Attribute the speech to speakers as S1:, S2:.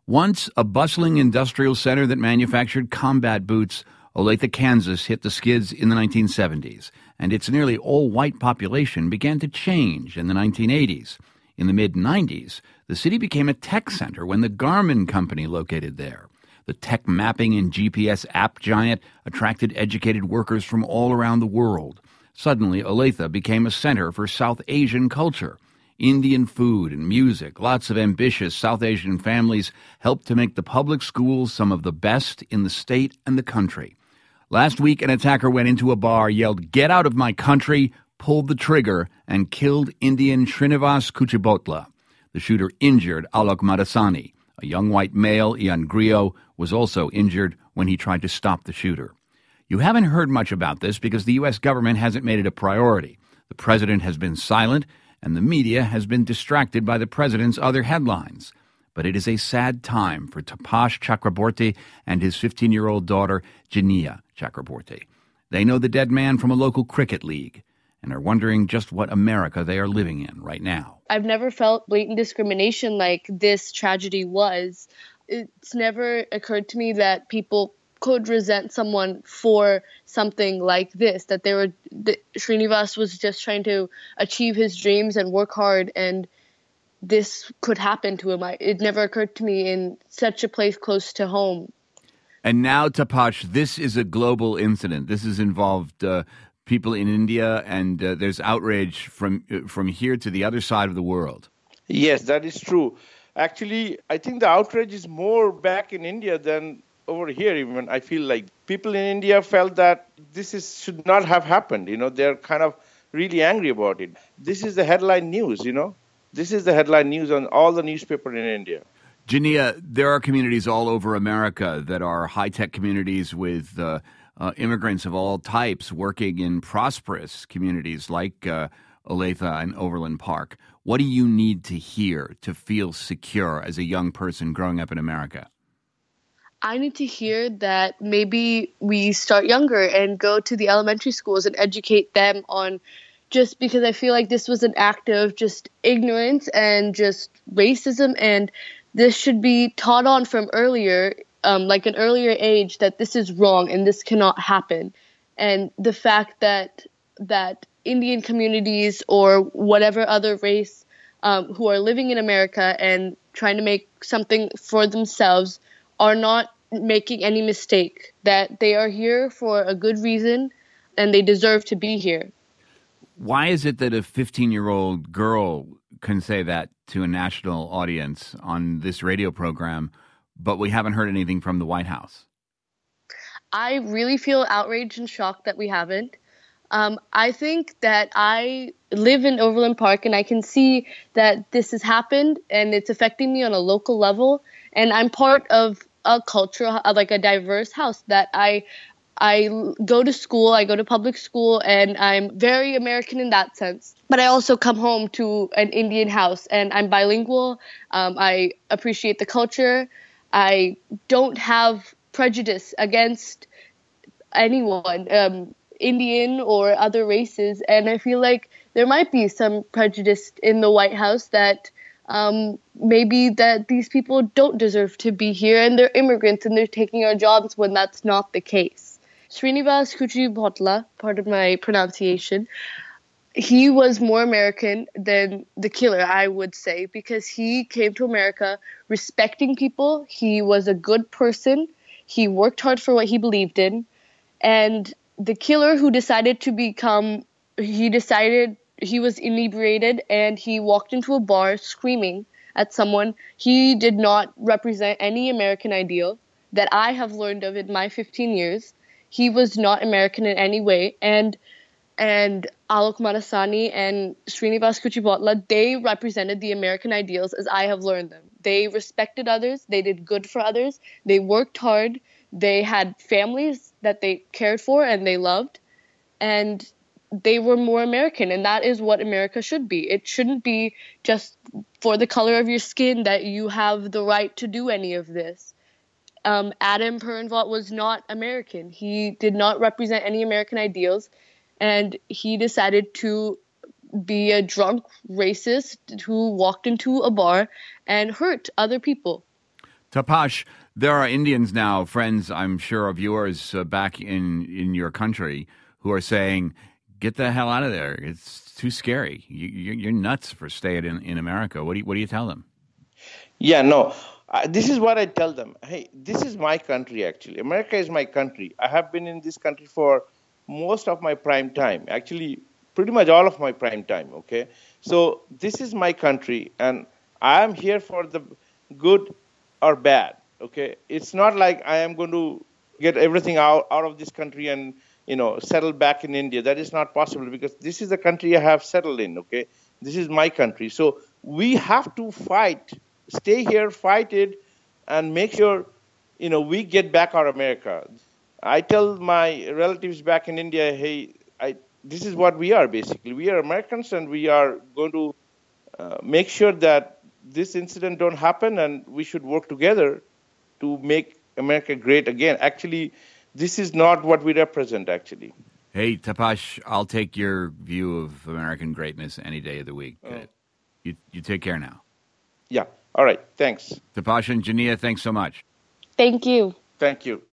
S1: Once a bustling industrial center that manufactured combat boots, Olathe, Kansas hit the skids in the 1970s, and its nearly all-white population began to change in the 1980s. In the mid-90s, the city became a tech center when the Garmin company located there. The tech mapping and GPS app giant attracted educated workers from all around the world. Suddenly, Olathe became a center for South Asian culture. Indian food and music, lots of ambitious South Asian families helped to make the public schools some of the best in the state and the country. Last week, an attacker went into a bar, yelled, "Get out of my country," pulled the trigger, and killed Indian Srinivas Kuchibhotla. The shooter injured Alok Madasani. A young white male, Ian Griot, was also injured when he tried to stop the shooter. You haven't heard much about this because the U.S. government hasn't made it a priority. The president has been silent, and the media has been distracted by the president's other headlines. But it is a sad time for Tapash Chakraborty and his 15-year-old daughter, Jania Chakraborty. They know the dead man from a local cricket league and are wondering just what America they are living in right now.
S2: I've never felt blatant discrimination like this tragedy was. It's never occurred to me that people could resent someone for something like this, that Srinivas was just trying to achieve his dreams and work hard, and this could happen to him. It never occurred to me in such a place close to home.
S1: And now, Tapash, this is a global incident. This has involved people in India, and there's outrage from here to the other side of the world.
S3: Yes, that is true. Actually, I think the outrage is more back in India than over here. Even I feel like people in India felt that should not have happened. They're kind of really angry about it. This is the headline news. This is the headline news on all the newspapers in India.
S1: Jania, there are communities all over America that are high-tech communities with immigrants of all types working in prosperous communities like Olathe and Overland Park. What do you need to hear to feel secure as a young person growing up in America?
S2: I need to hear that maybe we start younger and go to the elementary schools and educate them on, just because I feel like this was an act of just ignorance and just racism, and this should be taught on from earlier, like an earlier age, that this is wrong and this cannot happen. And the fact that Indian communities or whatever other race who are living in America and trying to make something for themselves are not making any mistake, that they are here for a good reason and they deserve to be here.
S1: Why is it that a 15-year-old girl can say that to a national audience on this radio program, but we haven't heard anything from the White House?
S2: I really feel outraged and shocked that we haven't. I think that I live in Overland Park and I can see that this has happened and it's affecting me on a local level. And I'm part of a culture, like a diverse house, that I go to school, I go to public school, and I'm very American in that sense. But I also come home to an Indian house, and I'm bilingual. I appreciate the culture. I don't have prejudice against anyone, Indian or other races. And I feel like there might be some prejudice in the White House that maybe that these people don't deserve to be here and they're immigrants and they're taking our jobs, when that's not the case. Srinivas Kuchibhotla, part of my pronunciation, he was more American than the killer, I would say, because he came to America respecting people. He was a good person. He worked hard for what he believed in. And the killer who decided to he was inebriated and he walked into a bar screaming at someone. He did not represent any American ideal that I have learned of in my 15 years. He was not American in any way. And Alok Madasani and Srinivas Kuchibhotla, they represented the American ideals as I have learned them. They respected others. They did good for others. They worked hard. They had families that they cared for and they loved. And they were more American, and that is what America should be. It shouldn't be just for the color of your skin that you have the right to do any of this. Adam Purinvat was not American. He did not represent any American ideals, and he decided to be a drunk racist who walked into a bar and hurt other people.
S1: Tapash, there are Indians now, friends I'm sure of yours back in your country, who are saying, get the hell out of there. It's too scary. You're nuts for staying in America. What do you tell them?
S3: Yeah, no. This is what I tell them. Hey, this is my country, actually. America is my country. I have been in this country for most of my prime time. Actually, pretty much all of my prime time, okay? So this is my country, and I am here for the good or bad, okay? It's not like I am going to get everything out of this country and, settle back in India. That is not possible because this is the country I have settled in, okay? This is my country. So we have to fight, stay here, fight it, and make sure, we get back our America. I tell my relatives back in India, hey, this is what we are, basically. We are Americans, and we are going to make sure that this incident don't happen, and we should work together to make America great again. Actually, this is not what we represent, actually.
S1: Hey, Tapash, I'll take your view of American greatness any day of the week. You take care now.
S3: Yeah. All right. Thanks.
S1: Tapash and Jania, thanks so much.
S2: Thank you.
S3: Thank you.